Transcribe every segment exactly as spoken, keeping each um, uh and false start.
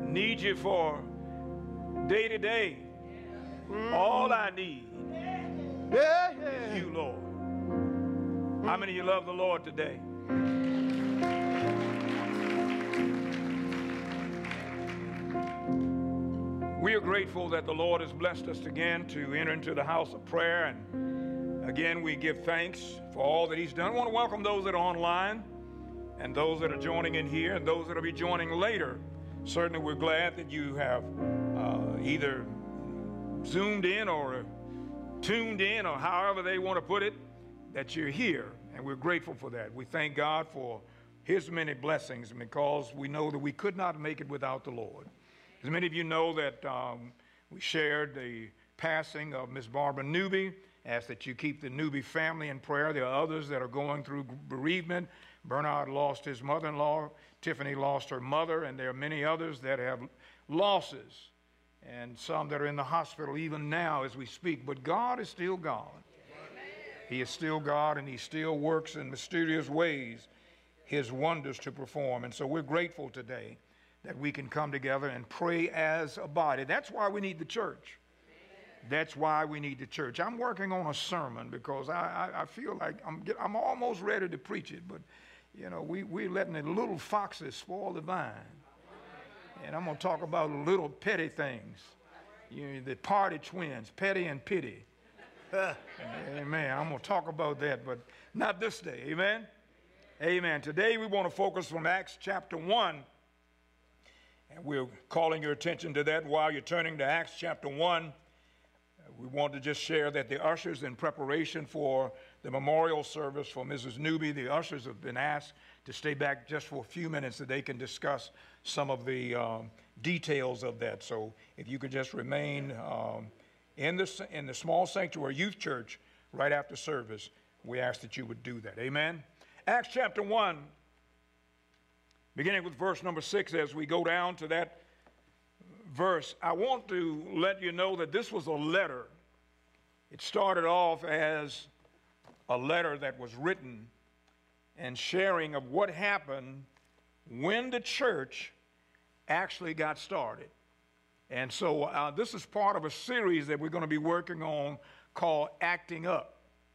Need you for day to day. All I need Yeah, yeah. is you, Lord. How many of you love the Lord today? We are grateful that the Lord has blessed us again to enter into the house of prayer. And again, we give thanks for all that He's done. I want to welcome those that are online and those that are joining in here and those that will be joining later. Certainly, we're glad that you have uh, either zoomed in or tuned in, or however they want to put it, that you're here. And we're grateful for that. We thank God for His many blessings, because we know that we could not make it without the Lord. As many of you know that um, we shared the passing of Miss Barbara Newby. Ask that you keep the Newby family in prayer. There are others that are going through bereavement. Bernard lost his mother-in-law. Tiffany lost her mother. And there are many others that have losses, and some that are in the hospital even now as we speak. But God is still God. He is still God, and He still works in mysterious ways His wonders to perform. And so we're grateful today that we can come together and pray as a body. That's why we need the church. That's why we need the church. I'm working on a sermon because I, I, I feel like I'm, get, I'm almost ready to preach it, but you know, we, we're letting the little foxes spoil the vine. And I'm going to talk about little petty things. You know, the party twins, petty and pity. Amen. I'm going to talk about that, but not this day. Amen. Amen. Today we want to focus from Acts chapter one. And we're calling your attention to that while you're turning to Acts chapter one. Uh, we want to just share that the ushers, in preparation for the memorial service for Missus Newby, the ushers have been asked to stay back just for a few minutes so they can discuss some of the um, details of that. So if you could just remain um, in, the, in the small sanctuary youth church right after service, we ask that you would do that. Amen. Acts chapter one. Beginning with verse number six, as we go down to that verse, I want to let you know that this was a letter. It started off as a letter that was written and sharing of what happened when the church actually got started. And so uh, this is part of a series that we're going to be working on called Acting Up.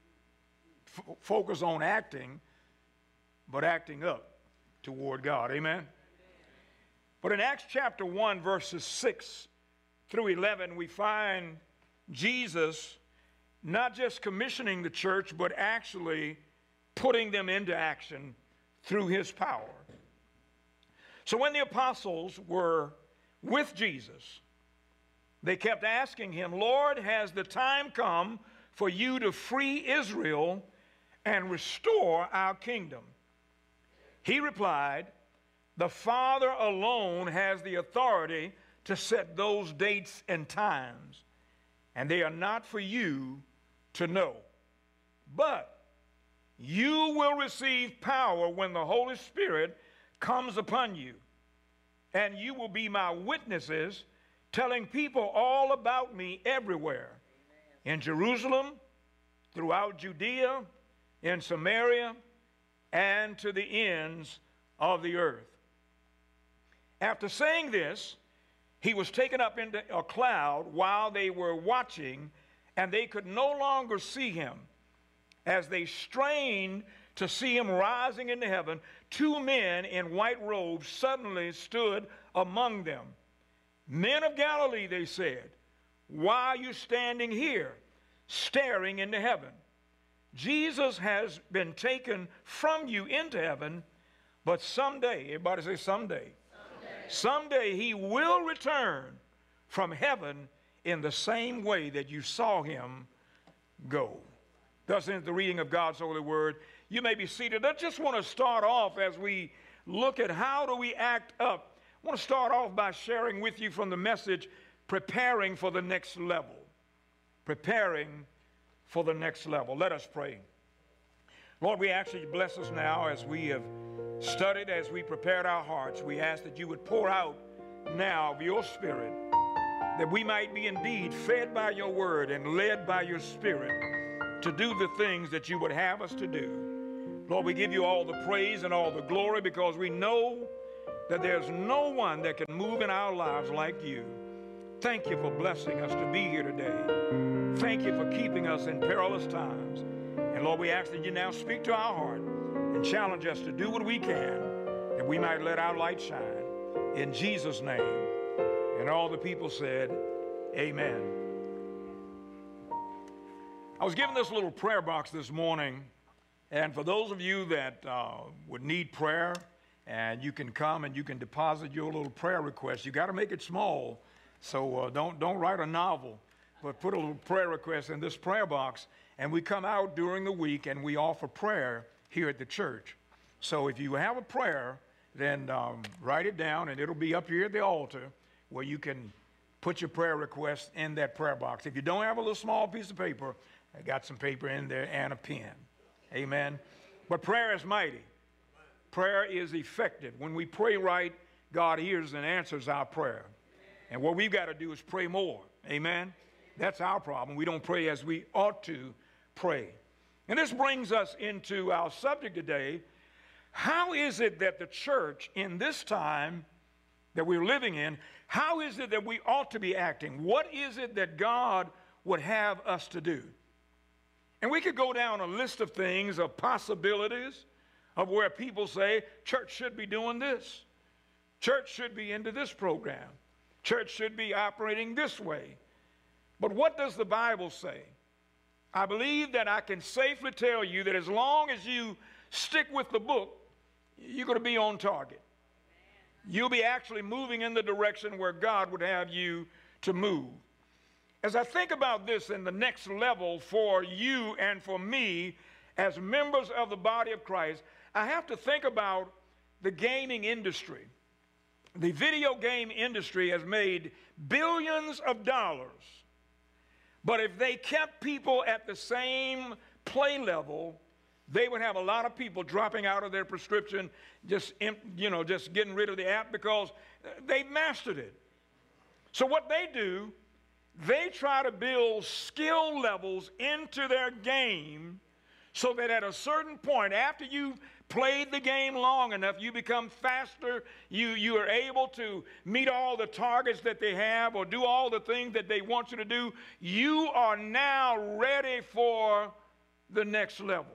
F- focus on acting, but acting up toward God. Amen. But in Acts chapter one, verses six through eleven, we find Jesus not just commissioning the church, but actually putting them into action through His power. So when the apostles were with Jesus, they kept asking Him, Lord, has the time come for you to free Israel and restore our kingdom? He replied, the Father alone has the authority to set those dates and times, and they are not for you to know. But you will receive power when the Holy Spirit comes upon you, and you will be my witnesses, telling people all about me everywhere, in Jerusalem, throughout Judea, in Samaria, and to the ends of the earth. After saying this, He was taken up into a cloud while they were watching, and they could no longer see Him. As they strained to see Him rising into heaven, two men in white robes suddenly stood among them. Men of Galilee, they said, why are you standing here, staring into heaven? Jesus has been taken from you into heaven, but someday, everybody say someday, someday, someday He will return from heaven in the same way that you saw Him go. Thus ends the reading of God's holy word. You may be seated. I just want to start off as we look at how do we act up. I want to start off by sharing with you from the message, Preparing for the Next Level. Preparing for the next level. Let us pray. Lord, we ask that you bless us now as we have studied, as we prepared our hearts. We ask that you would pour out now of your Spirit, that we might be indeed fed by your word and led by your Spirit to do the things that you would have us to do. Lord, we give you all the praise and all the glory because we know that there's no one that can move in our lives like you. Thank you for blessing us to be here today. Thank you for keeping us in perilous times. And Lord, we ask that you now speak to our heart and challenge us to do what we can, that we might let our light shine. In Jesus' name. And all the people said, amen. I was given this little prayer box this morning, and for those of you that uh, would need prayer, and you can come and you can deposit your little prayer request. You got to make it small, so uh, don't don't write a novel, but put a little prayer request in this prayer box, and we come out during the week and we offer prayer here at the church. So if you have a prayer, then um, write it down, and it'll be up here at the altar where you can put your prayer request in that prayer box. If you don't have a little small piece of paper, I got some paper in there and a pen. Amen. But prayer is mighty. Prayer is effective. When we pray right, God hears and answers our prayer. And what we've got to do is pray more. Amen. That's our problem. We don't pray as we ought to pray. And this brings us into our subject today. How is it that the church in this time that we're living in, how is it that we ought to be acting? What is it that God would have us to do? And we could go down a list of things, of possibilities, of where people say, church should be doing this. Church should be into this program. Church should be operating this way. But what does the Bible say? I believe that I can safely tell you that as long as you stick with the book, you're going to be on target. You'll be actually moving in the direction where God would have you to move. As I think about this in the next level for you and for me as members of the body of Christ, I have to think about the gaming industry. The video game industry has made billions of dollars. But if they kept people at the same play level, they would have a lot of people dropping out of their prescription, just, you know, just getting rid of the app because they've mastered it. So what they do, they try to build skill levels into their game so that at a certain point, after you've played the game long enough, you become faster, you, you are able to meet all the targets that they have or do all the things that they want you to do. You are now ready for the next level.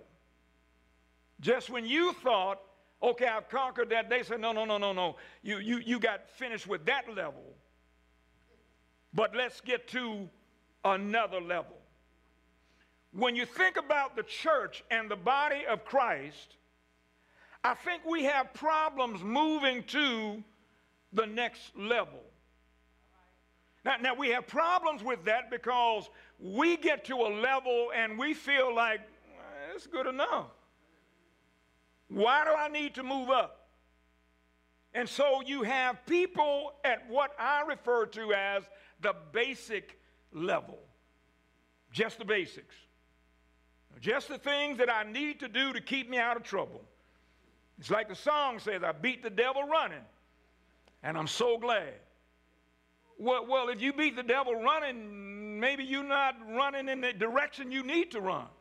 Just when you thought, okay, I've conquered that, they said, no, no, no, no, no. You, you, you got finished with that level. But let's get to another level. When you think about the church and the body of Christ, I think we have problems moving to the next level. Now, now, we have problems with that because we get to a level and we feel like, well, it's good enough. Why do I need to move up? And so you have people at what I refer to as the basic level. Just the basics. Just the things that I need to do to keep me out of trouble. It's like the song says, I beat the devil running, and I'm so glad. Well, well, if you beat the devil running, maybe you're not running in the direction you need to run.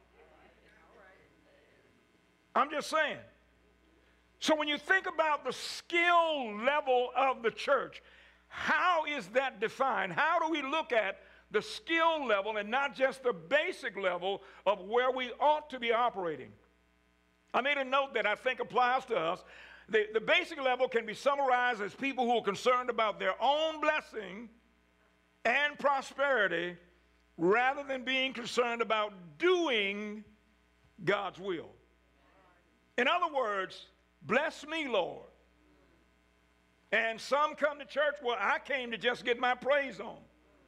I'm just saying. So when you think about the skill level of the church, how is that defined? How do we look at the skill level and not just the basic level of where we ought to be operating? I made a note that I think applies to us. The, the basic level can be summarized as people who are concerned about their own blessing and prosperity rather than being concerned about doing God's will. In other words, bless me, Lord. And some come to church, well, I came to just get my praise on.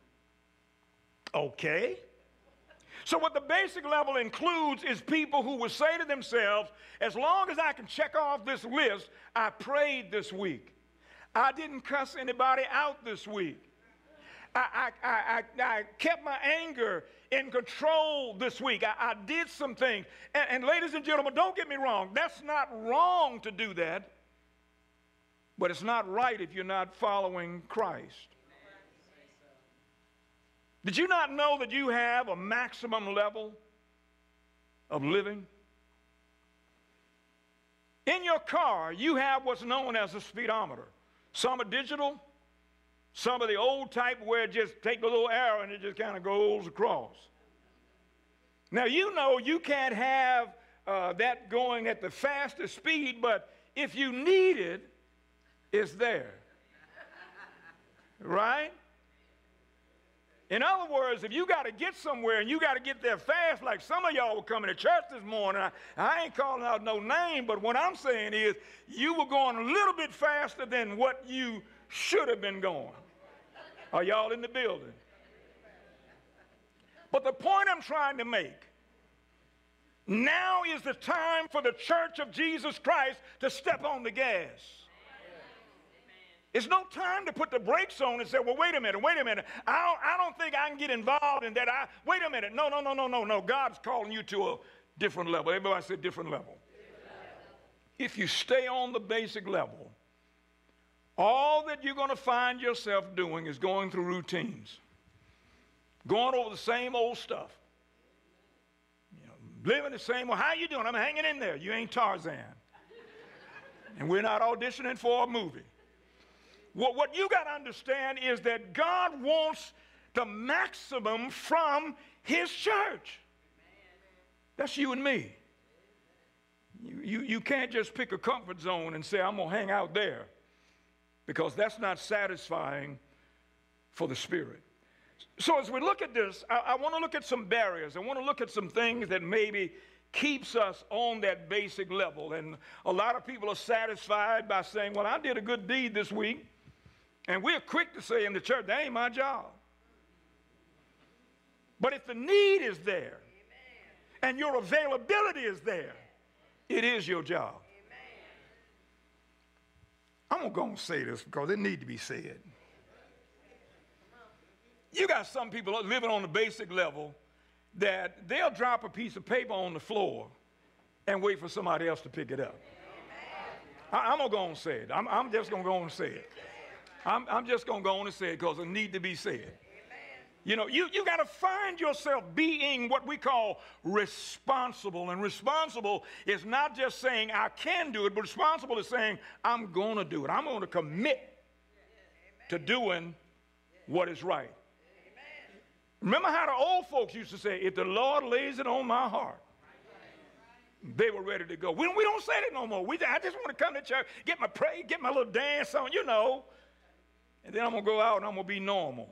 Okay. So what the basic level includes is people who will say to themselves, as long as I can check off this list, I prayed this week. I didn't cuss anybody out this week. I, I, I, I, I kept my anger in control this week. I, I did some things. And, and ladies and gentlemen, don't get me wrong. That's not wrong to do that. But it's not right if you're not following Christ. Did you not know that you have a maximum level of living? In your car, you have what's known as a speedometer. Some are digital, some are the old type where it just take the little arrow and it just kind of goes across. Now, you know you can't have uh, that going at the fastest speed, but if you need it, it's there. Right? In other words, if you got to get somewhere and you got to get there fast, like some of y'all were coming to church this morning, I, I ain't calling out no name, but what I'm saying is you were going a little bit faster than what you should have been going. Are y'all in the building? But the point I'm trying to make, now is the time for the church of Jesus Christ to step on the gas. It's no time to put the brakes on and say, well, wait a minute, wait a minute. I don't, I don't think I can get involved in that. I, wait a minute. No, no, no, no, no, no. God's calling you to a different level. Everybody say different level. If you stay on the basic level, all that you're going to find yourself doing is going through routines, going over the same old stuff, you know, living the same way. How you doing? I'm hanging in there. You ain't Tarzan. And we're not auditioning for a movie. What, what you got to understand is that God wants the maximum from his church. That's you and me. You, you, you can't just pick a comfort zone and say, I'm going to hang out there, because that's not satisfying for the Spirit. So as we look at this, I, I want to look at some barriers. I want to look at some things that maybe keeps us on that basic level. And a lot of people are satisfied by saying, well, I did a good deed this week. And we're quick to say in the church, that ain't my job. But if the need is there, amen, and your availability is there, it is your job. Amen. I'm going to say this because it needs to be said. You got some people living on the basic level that they'll drop a piece of paper on the floor and wait for somebody else to pick it up. I, I'm going to go and say it. I'm, I'm just going to go and say it. I'm, I'm just going to go on and say it because it needs to be said. Amen. You know, you, you got to find yourself being what we call responsible. And responsible is not just saying I can do it, but responsible is saying I'm going to do it. I'm going to commit to doing what is right. Remember how the old folks used to say, if the Lord lays it on my heart, they were ready to go. We, we don't say that no more. We, I just want to come to church, get my praise, get my little dance on, you know. And then I'm going to go out and I'm going to be normal.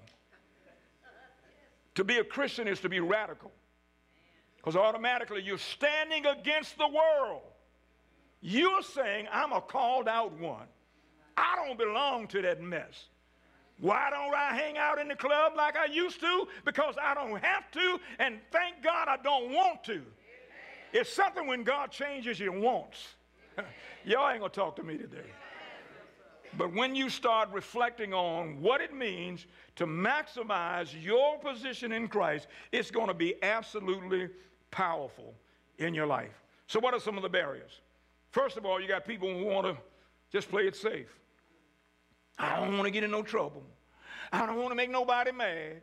To be a Christian is to be radical. Because automatically you're standing against the world. You're saying, I'm a called out one. I don't belong to that mess. Why don't I hang out in the club like I used to? Because I don't have to, and thank God I don't want to. It's something when God changes your wants. Y'all ain't going to talk to me today. But when you start reflecting on what it means to maximize your position in Christ, it's going to be absolutely powerful in your life. So what are some of the barriers? First of all, you got people who want to just play it safe. I don't want to get in no trouble. I don't want to make nobody mad.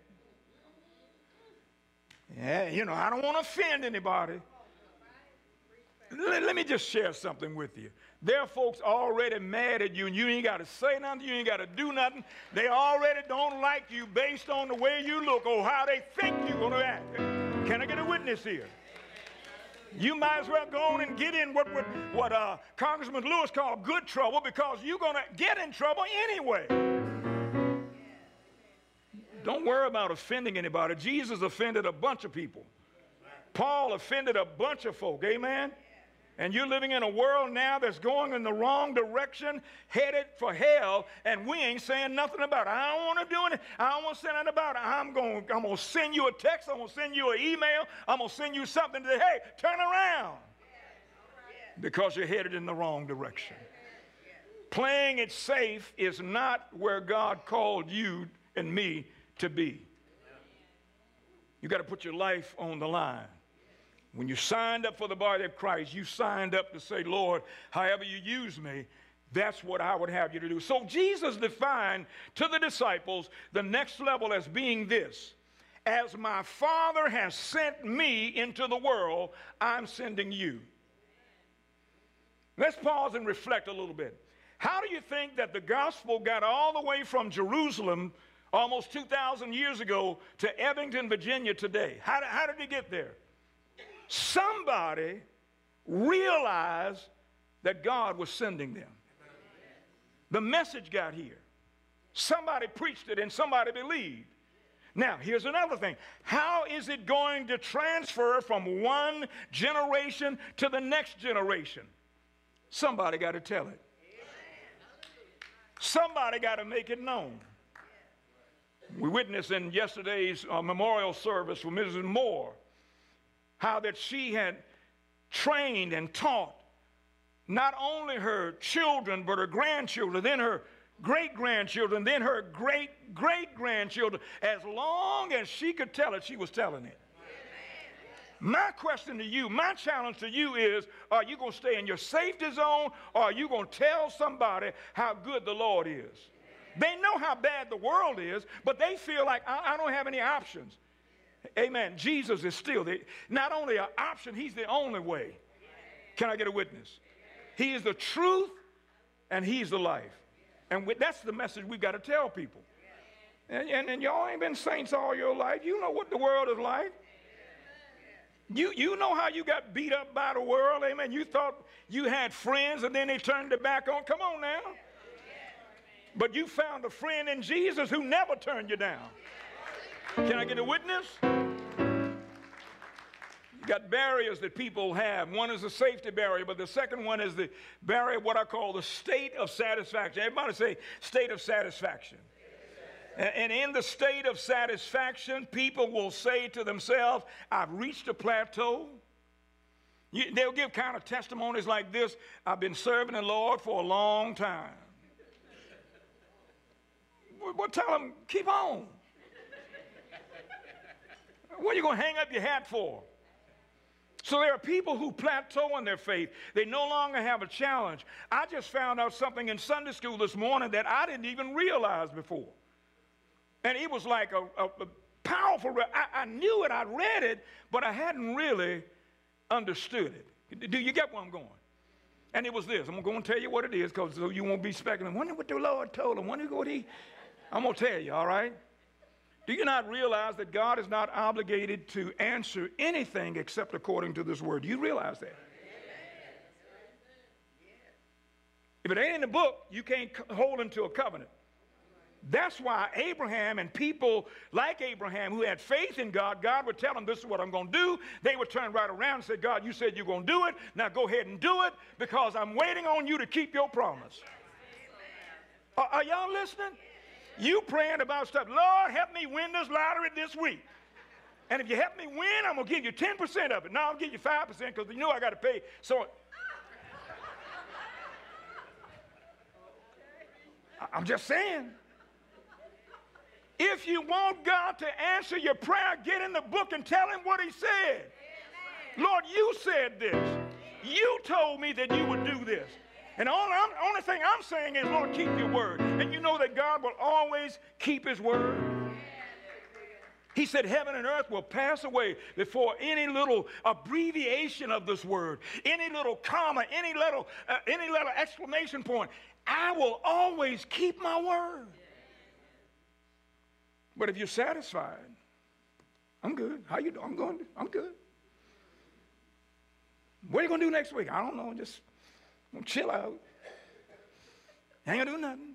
Yeah, you know, I don't want to offend anybody. Let, let me just share something with you. There are folks already mad at you, and you ain't got to say nothing, you ain't got to do nothing. They already don't like you based on the way you look or how they think you're going to act. Can I get a witness here? You might as well go on and get in what, what, what uh, Congressman Lewis called good trouble, because you're going to get in trouble anyway. Don't worry about offending anybody. Jesus offended a bunch of people. Paul offended a bunch of folk, amen? And you're living in a world now that's going in the wrong direction, headed for hell, and we ain't saying nothing about it. I don't want to do it. I don't want to say nothing about it. I'm going I'm going to send you a text. I'm going to send you an email. I'm going to send you something to say, hey, turn around. Because you're headed in the wrong direction. Playing it safe is not where God called you and me to be. You got to put your life on the line. When you signed up for the body of Christ, you signed up to say, Lord, however you use me, that's what I would have you to do. So Jesus defined to the disciples the next level as being this: as my Father has sent me into the world, I'm sending you. Let's pause and reflect a little bit. How do you think that the gospel got all the way from Jerusalem almost two thousand years ago to Evanston, Virginia today? How, how did it get there? Somebody realized that God was sending them. The message got here. Somebody preached it and somebody believed. Now, here's another thing. How is it going to transfer from one generation to the next generation? Somebody got to tell it. Somebody got to make it known. We witnessed in yesterday's uh, memorial service for Missus Moore how that she had trained and taught not only her children but her grandchildren, then her great-grandchildren, then her great-great-grandchildren. As long as she could tell it, she was telling it. My question to you, my challenge to you is, are you going to stay in your safety zone, or are you going to tell somebody how good the Lord is? They know how bad the world is, but they feel like, I, I don't have any options. Amen. Jesus is still the, not only an option, he's the only way. Can I get a witness? He is the truth, and he's the life. And we, that's the message we've got to tell people. And, and, and y'all ain't been saints all your life. You know what the world is like. You, you know how you got beat up by the world, amen. You thought you had friends and then they turned their back on. Come on now. But you found a friend in Jesus who never turned you down. Can I get a witness? You got barriers that people have. One is a safety barrier, but the second one is the barrier, what I call the state of satisfaction. Everybody say state of satisfaction. And in the state of satisfaction, people will say to themselves, I've reached a plateau. You, they'll give kind of testimonies like this: I've been serving the Lord for a long time. Well, well tell them, keep on. What are you going to hang up your hat for? So there are people who plateau in their faith. They no longer have a challenge. I just found out something in Sunday school this morning that I didn't even realize before. And it was like a, a, a powerful, I, I knew it, I read it, but I hadn't really understood it. Do you get where I'm going? And it was this. I'm going to tell you what it is, because so you won't be speculating. Wonder what the Lord told him. Wonder what he, I'm going to tell you, all right? Do you not realize that God is not obligated to answer anything except according to this word? Do you realize that? If it ain't in the book, you can't hold him to a covenant. That's why Abraham and people like Abraham who had faith in God, God would tell them, this is what I'm going to do. They would turn right around and say, God, you said you're going to do it. Now go ahead and do it, because I'm waiting on you to keep your promise. Are, are y'all listening? You praying about stuff. Lord, help me win this lottery this week. And if you help me win, I'm going to give you ten percent of it. Now I'll give you five percent because you know I got to pay. So I'm just saying. If you want God to answer your prayer, get in the book and tell him what he said. Amen. Lord, you said this. You told me that you would do this. And the only, only thing I'm saying is, Lord, keep your word. And you know that God will always keep his word. He said heaven and earth will pass away before any little abbreviation of this word, any little comma, any little, uh, any little exclamation point. I will always keep my word. But if you're satisfied, I'm good. How you doing? I'm going. I'm good. What are you going to do next week? I don't know. Just I'm gonna chill out. Ain't going to do nothing.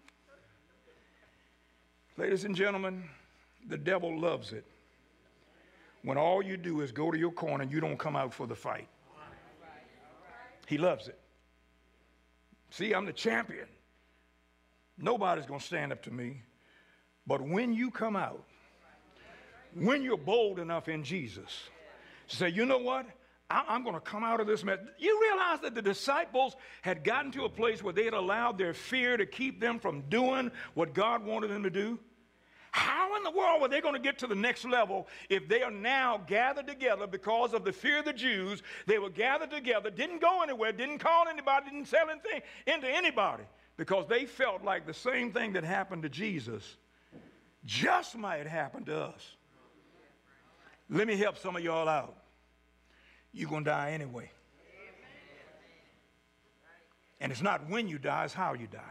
Ladies and gentlemen, the devil loves it when all you do is go to your corner and you don't come out for the fight. He loves it. See, I'm the champion. Nobody's going to stand up to me. But when you come out, when you're bold enough in Jesus to say, you know what? I, I'm going to come out of this mess. You realize that the disciples had gotten to a place where they had allowed their fear to keep them from doing what God wanted them to do? How in the world were they going to get to the next level if they are now gathered together because of the fear of the Jews? They were gathered together, didn't go anywhere, didn't call anybody, didn't sell anything into anybody, because they felt like the same thing that happened to Jesus just might happen to us. Let me help some of y'all out. You're going to die anyway. And it's not when you die, it's how you die.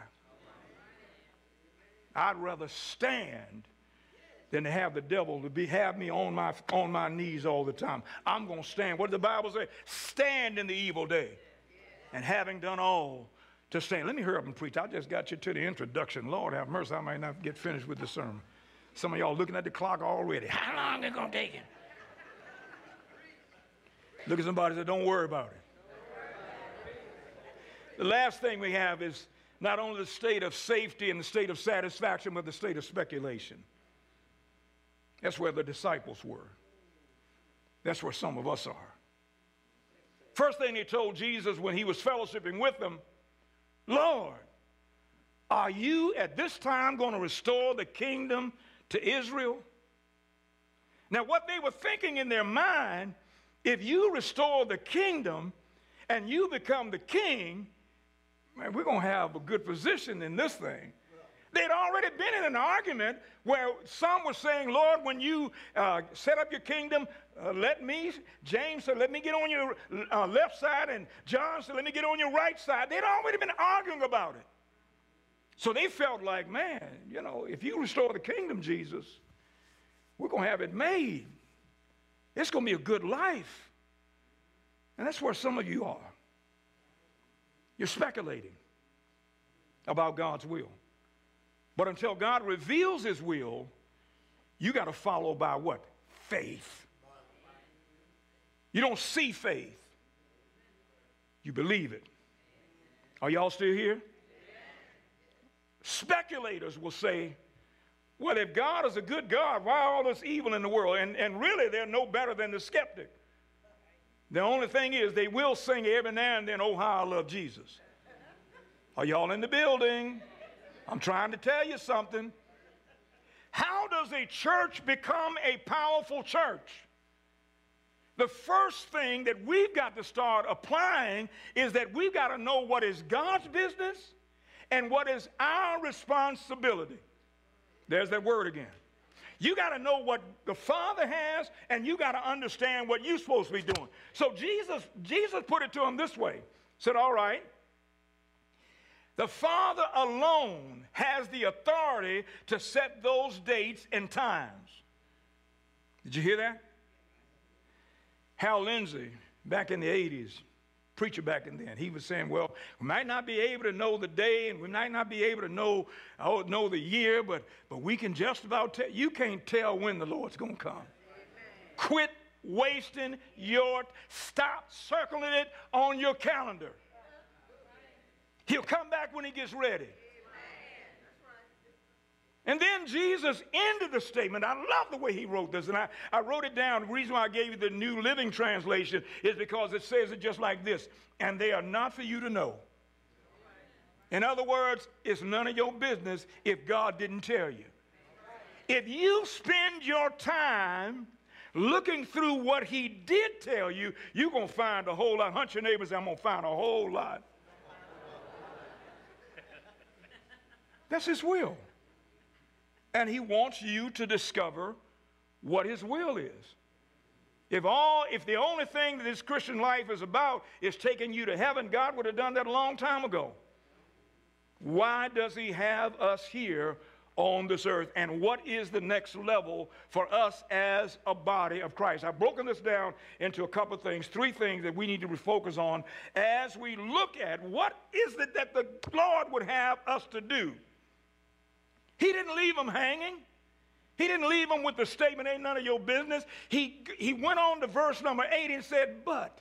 I'd rather stand than to have the devil to be have me on my on my knees all the time. I'm going to stand. What did the Bible say? Stand in the evil day. And having done all to stand. Let me hurry up and preach. I just got you to the introduction. Lord have mercy, I might not get finished with the sermon. Some of y'all looking at the clock already. How long is it going to take it? Look at somebody and say, don't worry about it. The last thing we have is not only the state of safety and the state of satisfaction, but the state of speculation. That's where the disciples were. That's where some of us are. First thing he told Jesus when he was fellowshipping with them, Lord, are you at this time going to restore the kingdom to Israel? Now, what they were thinking in their mind, if you restore the kingdom and you become the king, man, we're going to have a good position in this thing. They'd already been in an argument where some were saying, Lord, when you uh, set up your kingdom, uh, let me, James said, let me get on your uh, left side, and John said, let me get on your right side. They'd already been arguing about it. So they felt like, man, you know, if you restore the kingdom, Jesus, we're going to have it made. It's going to be a good life. And that's where some of you are. You're speculating about God's will. But until God reveals his will, you got to follow by what? Faith. You don't see faith. You believe it. Are y'all still here? Speculators will say, well, if God is a good God, why all this evil in the world? And, and really, they're no better than the skeptic. The only thing is they will sing every now and then, oh, how I love Jesus. Are y'all in the building? I'm trying to tell you something. How does a church become a powerful church? The first thing that we've got to start applying is that we've got to know what is God's business and what is our responsibility. There's that word again. You got to know what the Father has, and you got to understand what you're supposed to be doing. So Jesus, Jesus put it to him this way. Said, all right, the Father alone has the authority to set those dates and times. Did you hear that? Hal Lindsey, back in the eighties, preacher back in then, he was saying, well, we might not be able to know the day, and we might not be able to know, oh, know the year, but, but we can just about tell. You can't tell when the Lord's going to come. Amen. Quit wasting your, stop circling it on your calendar. He'll come back when he gets ready. And then Jesus ended the statement. I love the way he wrote this, and I, I wrote it down. The reason why I gave you the New Living Translation is because it says it just like this, and they are not for you to know. In other words, it's none of your business if God didn't tell you. If you spend your time looking through what he did tell you, you're going to find a whole lot. Hunt your neighbors, I'm going to find a whole lot. That's his will. And he wants you to discover what his will is. If all, if the only thing that this Christian life is about is taking you to heaven, God would have done that a long time ago. Why does he have us here on this earth? And what is the next level for us as a body of Christ? I've broken this down into a couple of things, three things that we need to refocus on as we look at what is it that the Lord would have us to do. He didn't leave them hanging. He didn't leave them with the statement, ain't none of your business. He, he went on to verse number eight and said, but.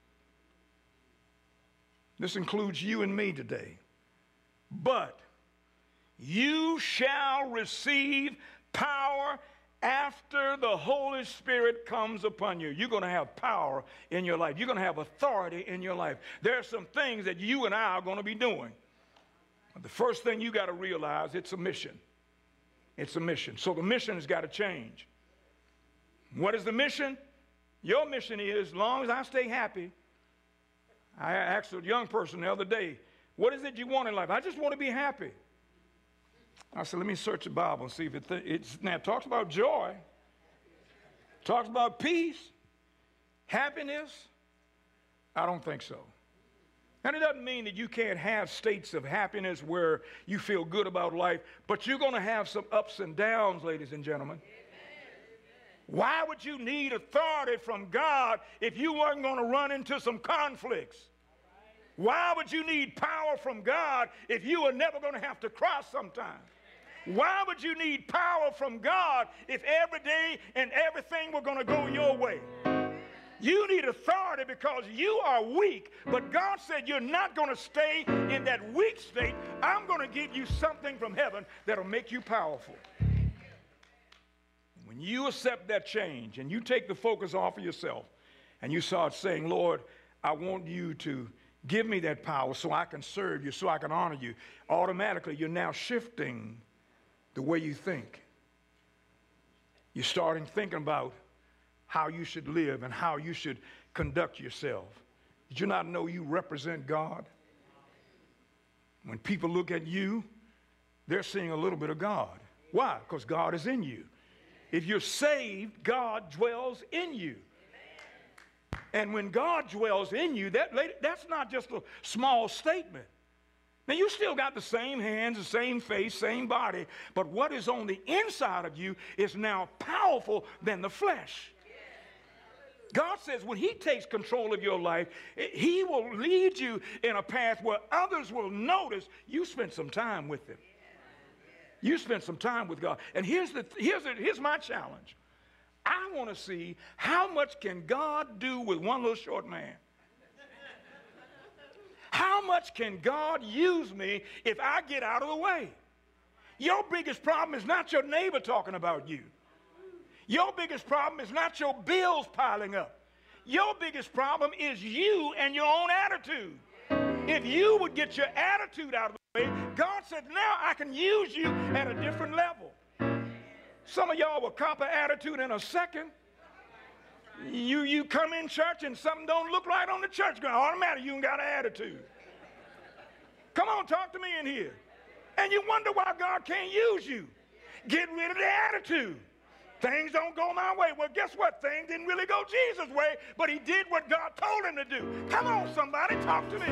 This includes you and me today. But you shall receive power after the Holy Spirit comes upon you. You're going to have power in your life. You're going to have authority in your life. There are some things that you and I are going to be doing. But the first thing you got to realize, it's a mission. It's a mission. So the mission has got to change. What is the mission? Your mission is, as long as I stay happy. I asked a young person the other day, what is it you want in life? I just want to be happy. I said, let me search the Bible and see if it th- it's, now it talks about joy, talks about peace, happiness. I don't think so. And it doesn't mean that you can't have states of happiness where you feel good about life, but you're going to have some ups and downs, ladies and gentlemen. Why would you need authority from God if you weren't going to run into some conflicts? Why would you need power from God if you were never going to have to cry sometime? Why would you need power from God if every day and everything were going to go your way? You need authority because you are weak, but God said you're not going to stay in that weak state. I'm going to give you something from heaven that'll make you powerful. When you accept that change and you take the focus off of yourself and you start saying, Lord, I want you to give me that power so I can serve you, so I can honor you, automatically you're now shifting the way you think. You're starting thinking about how you should live and how you should conduct yourself. Did you not know you represent God? When people look at you, they're seeing a little bit of God. Why? Because God is in you. If you're saved, God dwells in you. And when God dwells in you, that, that's not just a small statement. Now, you still got the same hands, the same face, same body, but what is on the inside of you is now powerful than the flesh. God says when he takes control of your life, he will lead you in a path where others will notice you spent some time with him. You spent some time with God. And here's, the, here's, the, here's my challenge. I want to see how much can God do with one little short man. How much can God use me if I get out of the way? Your biggest problem is not your neighbor talking about you. Your biggest problem is not your bills piling up. Your biggest problem is you and your own attitude. If you would get your attitude out of the way, God said, now I can use you at a different level. Some of y'all will cop an attitude in a second. You, you come in church and something don't look right on the church ground. Automatically, you ain't got an attitude. Come on, talk to me in here. And you wonder why God can't use you. Get rid of the attitude. Things don't go my way. Well, guess what? Things didn't really go Jesus' way, but he did what God told him to do. Come on, somebody, talk to me.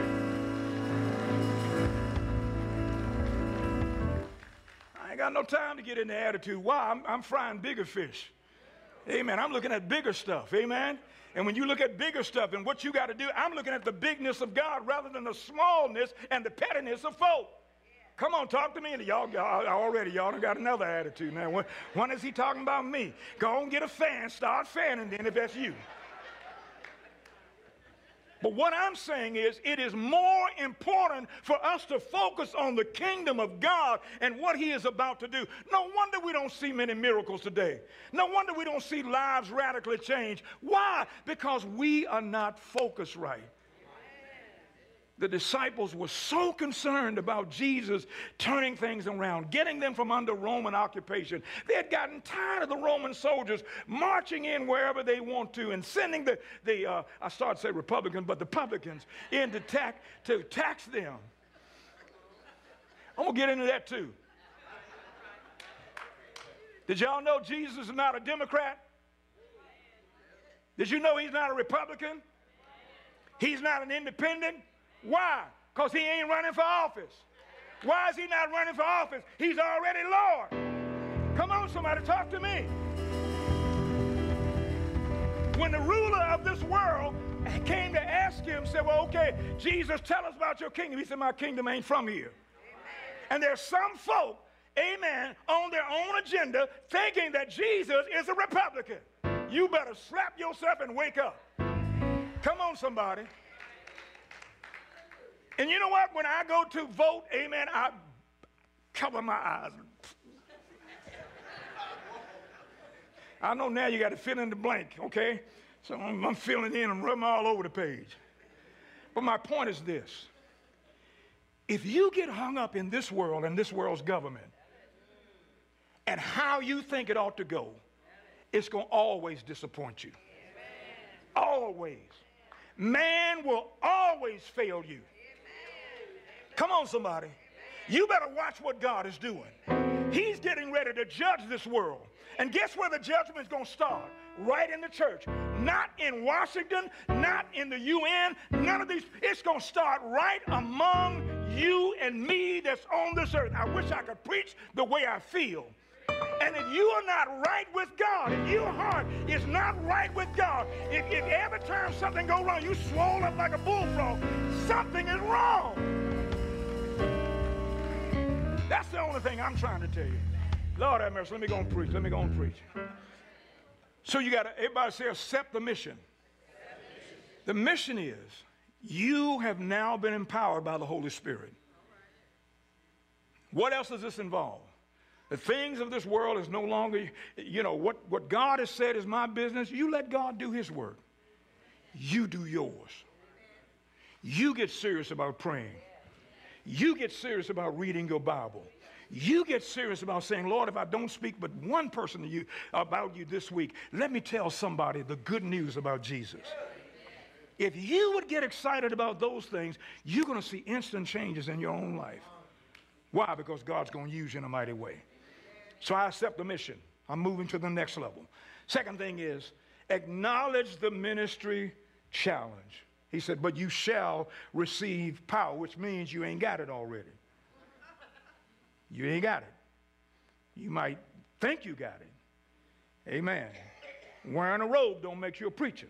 I ain't got no time to get in the attitude. Why? I'm, I'm frying bigger fish. Amen. I'm looking at bigger stuff. Amen. And when you look at bigger stuff and what you got to do, I'm looking at the bigness of God rather than the smallness and the pettiness of folk. Come on, talk to me. And y'all, y'all already, y'all done got another attitude now. When, when is he talking about me? Go and get a fan, start fanning then if that's you. But what I'm saying is it is more important for us to focus on the kingdom of God and what he is about to do. No wonder we don't see many miracles today. No wonder we don't see lives radically change. Why? Because we are not focused right. The disciples were so concerned about Jesus turning things around, getting them from under Roman occupation. They had gotten tired of the Roman soldiers marching in wherever they want to and sending the, the uh, I started to say Republicans, but the publicans in to, tax, to tax them. I'm going to get into that too. Did y'all know Jesus is not a Democrat? Did you know he's not a Republican? He's not an independent? Why? Because he ain't running for office. Why is he not running for office? He's already Lord. Come on, somebody, talk to me. When the ruler of this world came to ask him, said, well, okay, Jesus, tell us about your kingdom. He said, my kingdom ain't from here. Amen. And there's some folk, amen, on their own agenda thinking that Jesus is a Republican. You better slap yourself and wake up. Come on, somebody. And you know what? When I go to vote, amen, I cover my eyes. I know now you got to fill in the blank, okay? So I'm, I'm filling in and rubbing all over the page. But my point is this. If you get hung up in this world and this world's government and how you think it ought to go, it's going to always disappoint you. Always. Man will always fail you. Come on, somebody. You better watch what God is doing. He's getting ready to judge this world. And guess where the judgment is going to start? right in the church. Not in Washington, not in the U N, none of these. It's going to start right among you and me that's on this earth. I wish I could preach the way I feel. And if you are not right with God, if your heart is not right with God, if, if every time something goes wrong, you swole up like a bullfrog, something is wrong. That's the only thing I'm trying to tell you. Lord have mercy, let me go and preach. Let me go and preach. So you got to, everybody say, accept the mission. The mission is, you have now been empowered by the Holy Spirit. What else does this involve? The things of this world is no longer, you know, what, what God has said is my business. You let God do his work. You do yours. You get serious about praying. You get serious about reading your Bible. You get serious about saying, Lord, if I don't speak but one person to you about you this week, let me tell somebody the good news about Jesus. If you would get excited about those things, you're going to see instant changes in your own life. Why? Because God's going to use you in a mighty way. So I accept the mission. I'm moving to the next level. Second thing is, acknowledge the ministry challenge. He said, but you shall receive power, which means you ain't got it already. You ain't got it. You might think you got it. Amen. Wearing a robe don't make you a preacher.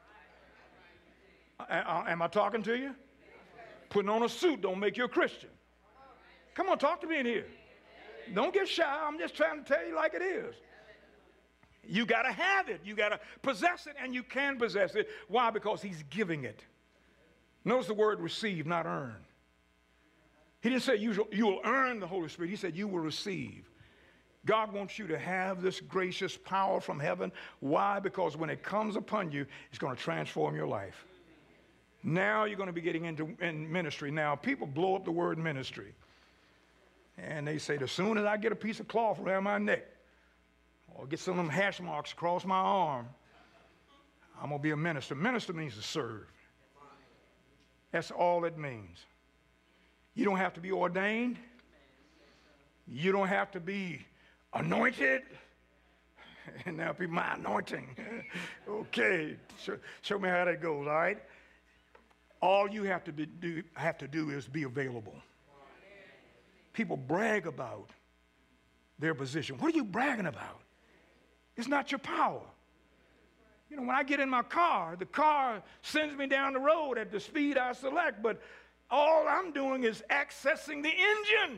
Uh, am I talking to you? Putting on a suit don't make you a Christian. Come on, talk to me in here. Don't get shy. I'm just trying to tell you like it is. You got to have it. You got to possess it, and you can possess it. Why? Because he's giving it. Notice the word receive, not earn. He didn't say you, you will earn the Holy Spirit. He said you will receive. God wants you to have this gracious power from heaven. Why? Because when it comes upon you, it's going to transform your life. Now you're going to be getting into in ministry. Now, people blow up the word ministry. And they say, as soon as I get a piece of cloth around my neck or get some of them hash marks across my arm, I'm going to be a minister. Minister means to serve. That's all it means. You don't have to be ordained. You don't have to be anointed. And now be my anointing. Okay, show, show me how that goes, all right? All you have to, be, do, have to do is be available. People brag about their position. What are you bragging about? It's not your power. You know, when I get in my car, the car sends me down the road at the speed I select, but all I'm doing is accessing the engine.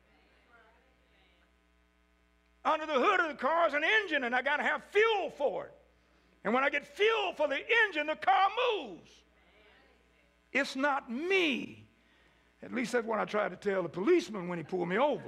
Under the hood of the car is an engine, and I got to have fuel for it. And when I get fuel for the engine, the car moves. It's not me. At least that's what I tried to tell the policeman when he pulled me over.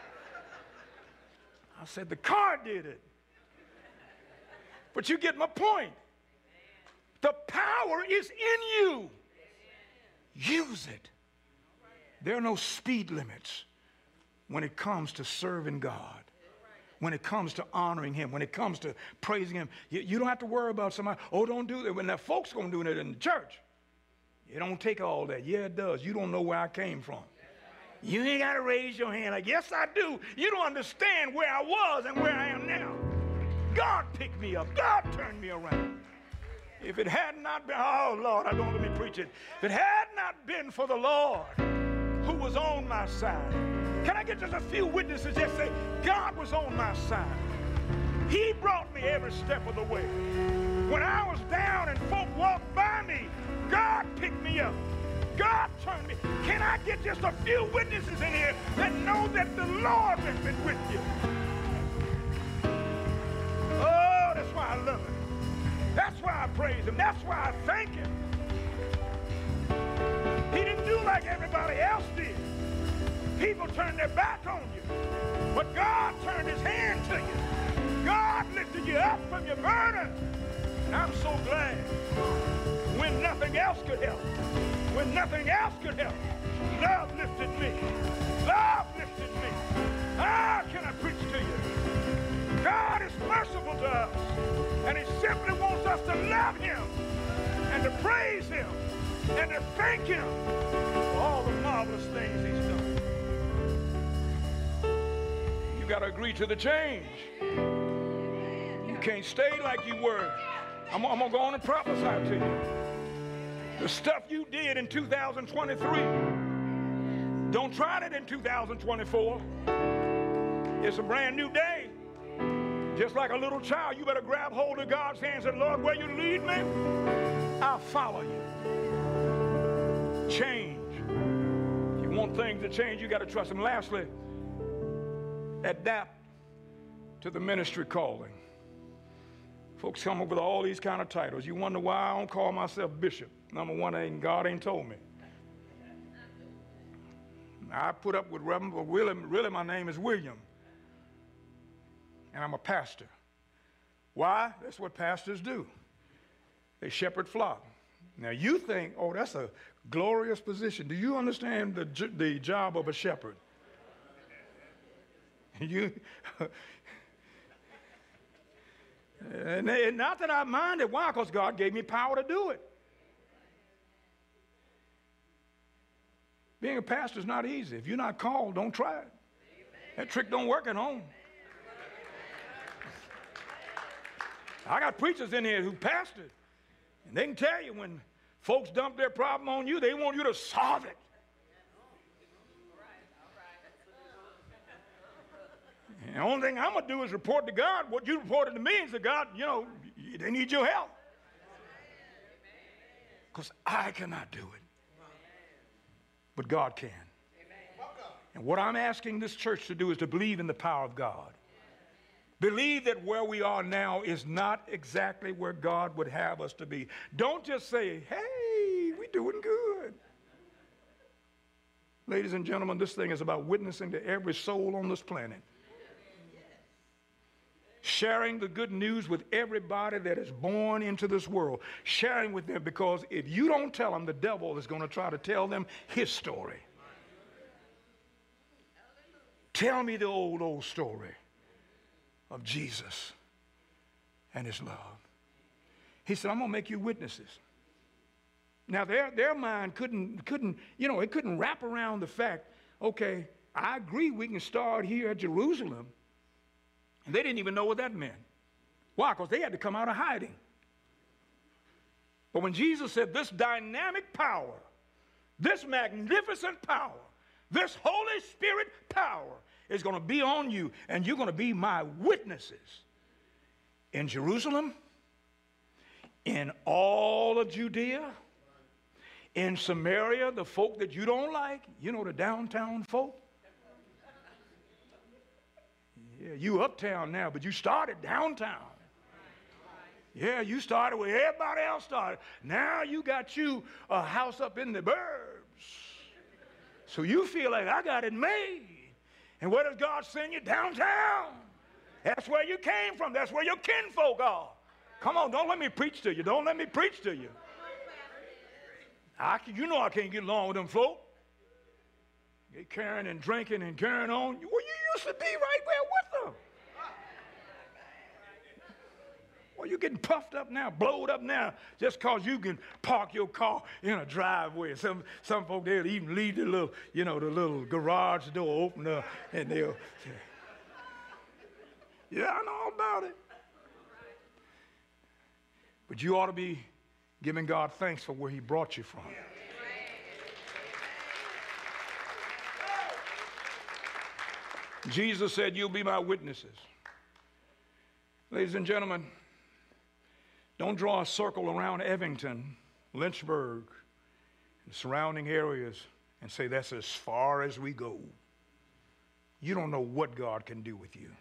I said, the car did it. But you get my point. The power is in you. Use it. There are no speed limits when it comes to serving God, when it comes to honoring him, when it comes to praising him. You, you don't have to worry about somebody, oh, don't do that. When that folks going to do it in the church. It don't take all that. Yeah, it does. You don't know where I came from. You ain't got to raise your hand like, yes, I do. You don't understand where I was and where I am now. God picked me up. God turned me around. If it had not been, oh, Lord, I don't let me preach it. If it had not been for the Lord who was on my side. Can I get just a few witnesses just say, God was on my side. He brought me every step of the way. When I was down and folk walked by me, God picked me up. God turned me. Can I get just a few witnesses in here that know that the Lord has been with you? Oh, that's why I love him. That's why I praise him. That's why I thank him. He didn't do like everybody else did. People turned their back on you. But God turned his hand to you. God lifted you up from your burden. And I'm so glad when nothing else could help. When nothing else could help. Love lifted me. Love lifted me. How can I preach to you? God is merciful to us. And he simply wants us to love him and to praise him and to thank him for all the marvelous things he's done. You got to agree to the change. You You can't stay like you were. I'm, I'm going to go on and prophesy to you. The stuff you did in two thousand twenty-three, don't try it in two thousand twenty-four. It's a brand new day. Just like a little child, you better grab hold of God's hand and say, Lord, where you lead me, I'll follow you. Change. If you want things to change, you got to trust Him. Lastly, adapt to the ministry calling. Folks come up with all these kind of titles. You wonder why I don't call myself bishop. Number one, ain't God ain't told me. I put up with Reverend, but really, really my name is William. And I'm a pastor. Why? That's what pastors do. They shepherd flock. Now you think, oh, that's a glorious position. Do you understand the, the job of a shepherd? You, and, and not that I mind it. Why? Because God gave me power to do it. Being a pastor is not easy. If you're not called, don't try it. That trick don't work at home. I got preachers in here who pastored, and they can tell you when folks dump their problem on you, they want you to solve it. And the only thing I'm going to do is report to God what you reported to me and say, God, you know, they need your help. Because I cannot do it. But God can. And what I'm asking this church to do is to believe in the power of God. Believe that where we are now is not exactly where God would have us to be. Don't just say, hey, we're doing good. Ladies and gentlemen, this thing is about witnessing to every soul on this planet. Sharing the good news with everybody that is born into this world. Sharing with them, because if you don't tell them, the devil is going to try to tell them his story. Tell me the old, old story of Jesus and his love. He said, I'm going to make you witnesses. Now, their, their mind couldn't, couldn't, you know, it couldn't wrap around the fact, okay, I agree we can start here at Jerusalem. And they didn't even know what that meant. Why? Because they had to come out of hiding. But when Jesus said this dynamic power, this magnificent power, this Holy Spirit power is going to be on you, and you're going to be my witnesses in Jerusalem, in all of Judea, in Samaria, the folk that you don't like, you know, the downtown folk. Yeah, you uptown now, but you started downtown. Yeah, you started where everybody else started. Now you got you a house up in the burbs. So you feel like I got it made. And where does God send you? Downtown. That's where you came from. That's where your kinfolk are. Come on, don't let me preach to you. Don't let me preach to you. I can, you know I can't get along with them folk. They carrying and drinking and carrying on. Well, you used to be right there with them. Well, you're getting puffed up now, blowed up now, just because you can park your car in a driveway. Some some folk, they'll even leave the little, you know, the little garage door open up, and they'll say, yeah, I know all about it. But you ought to be giving God thanks for where he brought you from. Jesus said, you'll be my witnesses. Ladies and gentlemen, don't draw a circle around Evington, Lynchburg, and surrounding areas and say that's as far as we go. You don't know what God can do with you.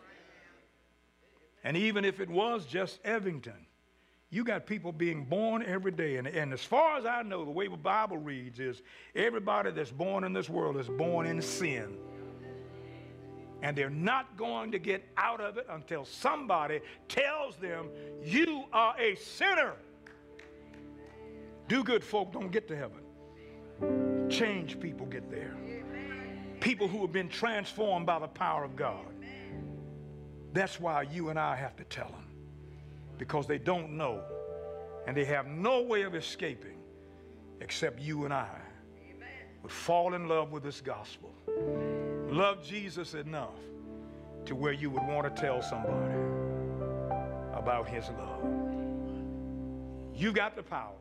And even if it was just Evington, you got people being born every day. And, and as far as I know, the way the Bible reads is everybody that's born in this world is born in sin. And they're not going to get out of it until somebody tells them, you are a sinner. Do good folk don't get to heaven. Change people get there. People who have been transformed by the power of God. That's why you and I have to tell them. Because they don't know. And they have no way of escaping except you and I would fall in love with this gospel. Love Jesus enough to where you would want to tell somebody. about his love. You got the power.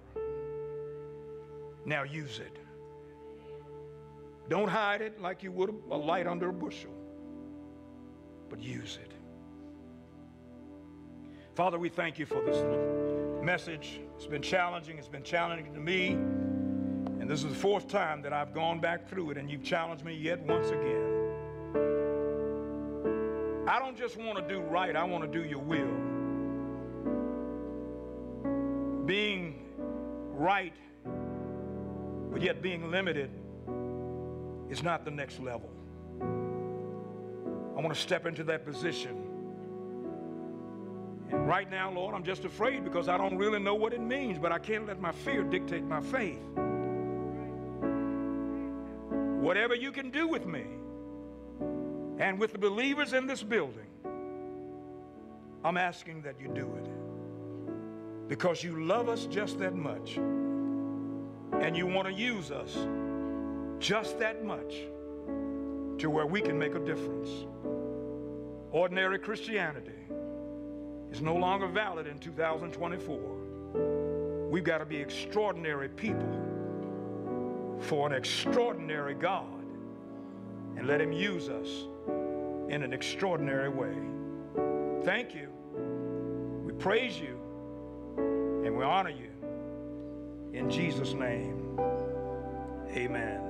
Now use it. Don't hide it like you would a light under a bushel, but use it. Father, we thank you for this message. It's been challenging. It's been challenging to me. And this is the fourth time that I've gone back through it, and you've challenged me yet once again. I don't just want to do right, I want to do your will. Being right, but yet being limited is not the next level. I want to step into that position. And right now, Lord, I'm just afraid because I don't really know what it means, but I can't let my fear dictate my faith. Whatever you can do with me and with the believers in this building, I'm asking that you do it. Because you love us just that much. And you want to use us just that much to where we can make a difference. Ordinary Christianity is no longer valid in two thousand twenty-four. We've got to be extraordinary people for an extraordinary God and let him use us in an extraordinary way. Thank you. We praise you and we honor you. In Jesus' name, amen.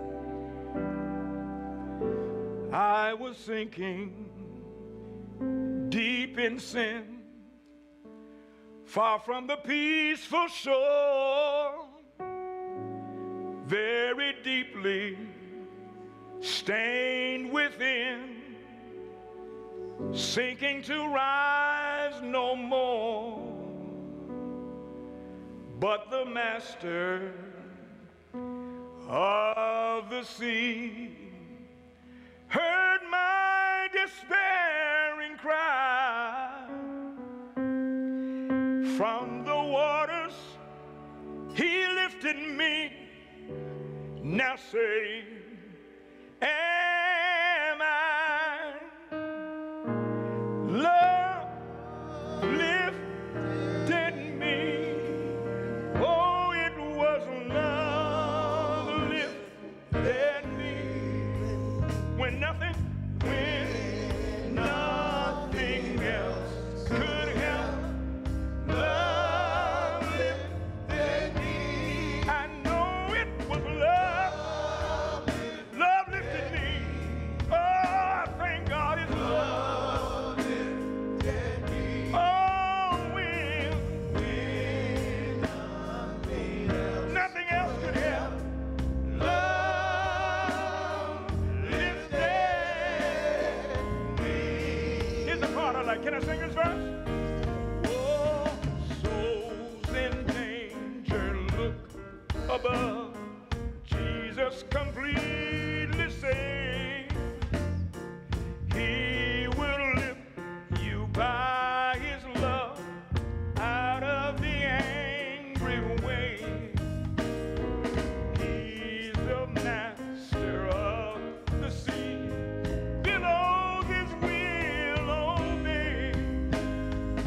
I was sinking deep in sin, far from the peaceful shore, very deeply stained within, sinking to rise no more. But the master of the sea heard my despairing cry. From the waters he lifted me, now saved am I. Love lifted me. Oh, it was love lifted me. When nothing, when nothing else could help, love lifted me. I know it was love. Love lifted me. Oh, I thank God it's love lifted me. Oh, when, when nothing else could help, love lifted me. Here's the part I like. Can I sing this verse? Oh, souls in danger, look above. Jesus completely saved. He will lift you by his love out of the angry wave. He's the master of the sea. Below his will obey.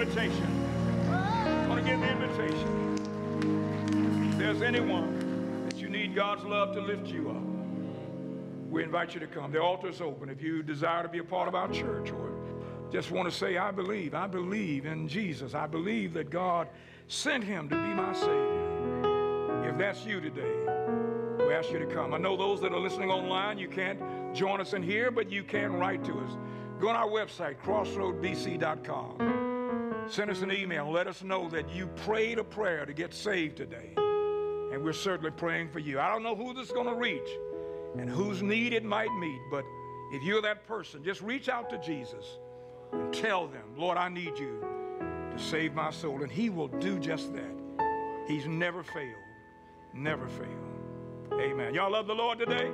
invitation. I want to give the invitation. If there's anyone that you need God's love to lift you up, we invite you to come. The altar is open. If you desire to be a part of our church or just want to say, I believe, I believe in Jesus. I believe that God sent him to be my Savior. If that's you today, we ask you to come. I know those that are listening online, you can't join us in here, but you can write to us. Go on our website, crossroad b c dot com. Send us an email. Let us know that you prayed a prayer to get saved today. And we're certainly praying for you. I don't know who this is going to reach and whose need it might meet, but if you're that person, just reach out to Jesus and tell them, Lord, I need you to save my soul. And he will do just that. He's never failed. Never failed. Amen. Y'all love the Lord today?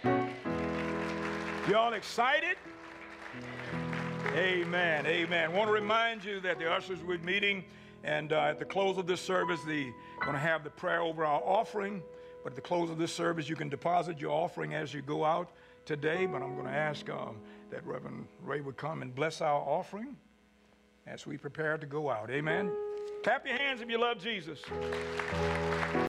Y'all excited? Amen. Amen. I want to remind you that the ushers will be meeting, and uh, at the close of this service, they're going to have the prayer over our offering. But at the close of this service, you can deposit your offering as you go out today. But I'm going to ask um, that Reverend Ray would come and bless our offering as we prepare to go out. Amen. Clap your hands if you love Jesus.